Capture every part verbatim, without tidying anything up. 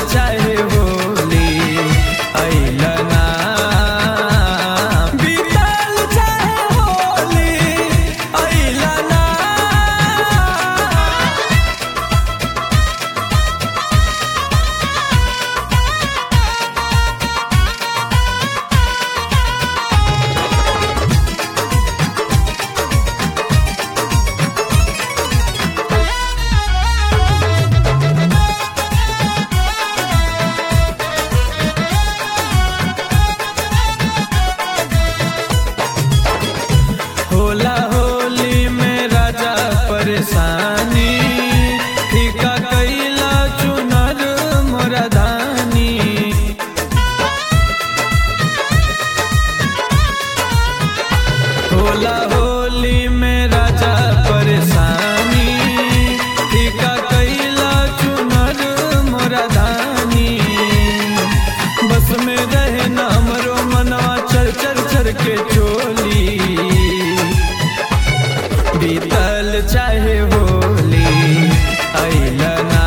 चाहे होली अइला ना, बीतल चाहे होली अइला ना। होला होली में राजा परेशानी, फीका कैला चुनर मोरा धानी। होला होली में राजा परेशानी, फीका कैला चुनर मोरा धानी। बस में रहे ना हमरो मनवा चर चर चर के चोली, बीतल चाहे होली अइला ना,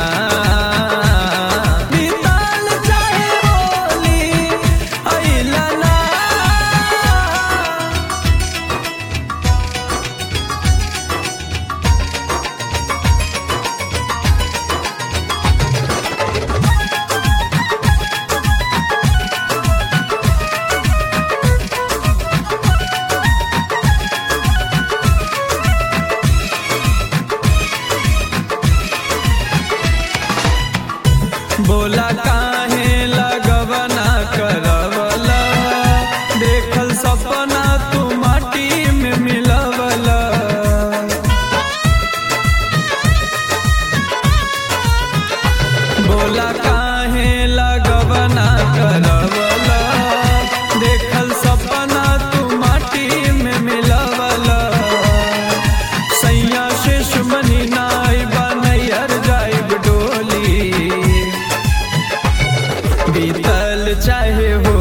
बीतल चाहे होली अइला ना। बोला काहे लगवना करवला, देखल सपना तू माटी में मिलवला। बोला काहे लगवना करवला, देखल सपना तू माटी में मिलवला। सैया शेष मनी नाई बनैयर जाइब डोली, बीतल चाहे हो